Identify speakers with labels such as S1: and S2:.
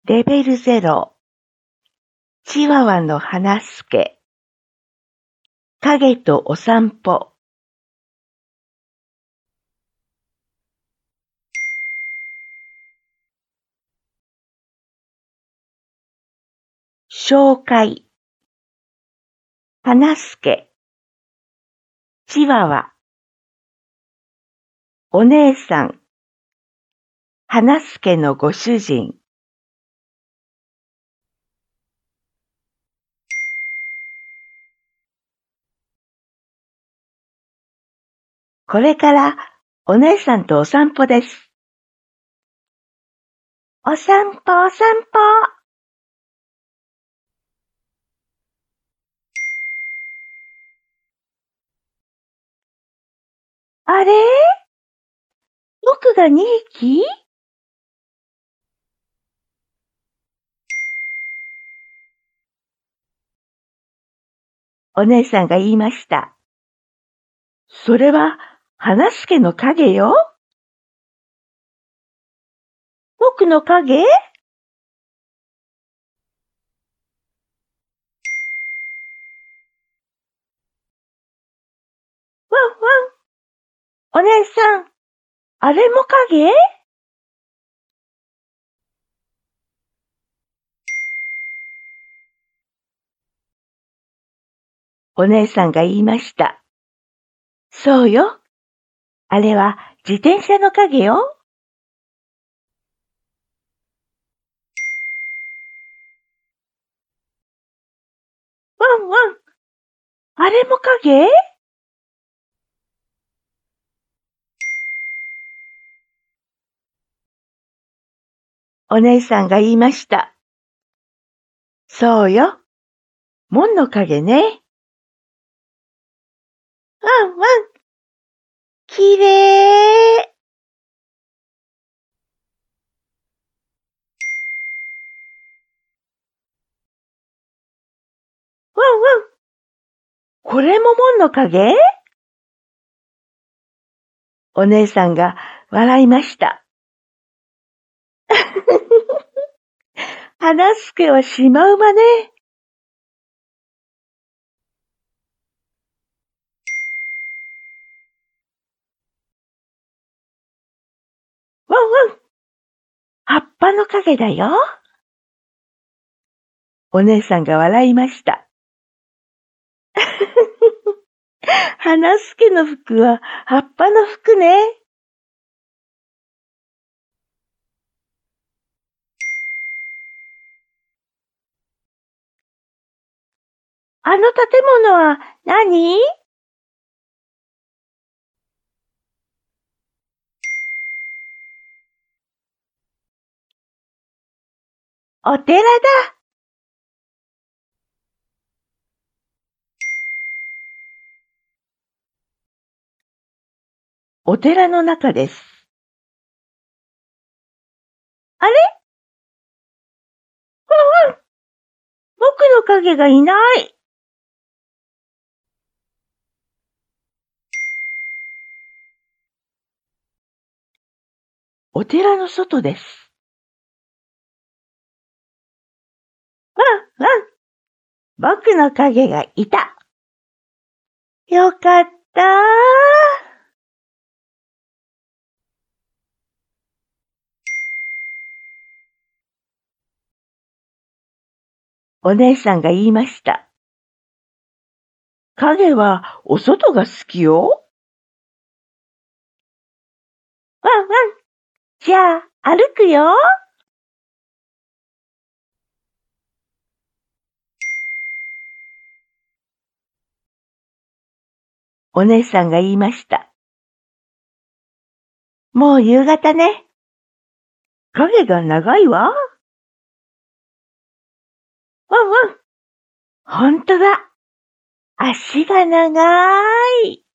S1: レベル0、チワワの花助、影とお散歩。紹介。花助、チワワ。お姉さん、花助のご主人。これからお姉さんとお散歩です。お散歩お散歩。あれ？僕が2匹？お姉さんが言いました。それは花助の影よ。僕の影？ワンワン。お姉さん、あれも影？お姉さんが言いました。そうよ。あれは自転車の影よ。ワンワン。あれも影？お姉さんが言いました。そうよ。門の影ね。ワンワン。きれい。ワンワン。これも門の影？お姉さんが笑いました。花助はシマウマね。ワンワン。葉っぱの影だよ。お姉さんが笑いました。花助の服は葉っぱの服ね。あの建物は何？お寺だ。お寺の中です。あれ？ワンワン。僕の影がいない。お寺の外です。ワンワン。僕の影がいた。よかった。お姉さんが言いました。影はお外が好きよ。ワンワン。じゃあ歩くよ。お姉さんが言いました。もう夕方ね。影が長いわ。ワンワン。ほんとだ。足が長い。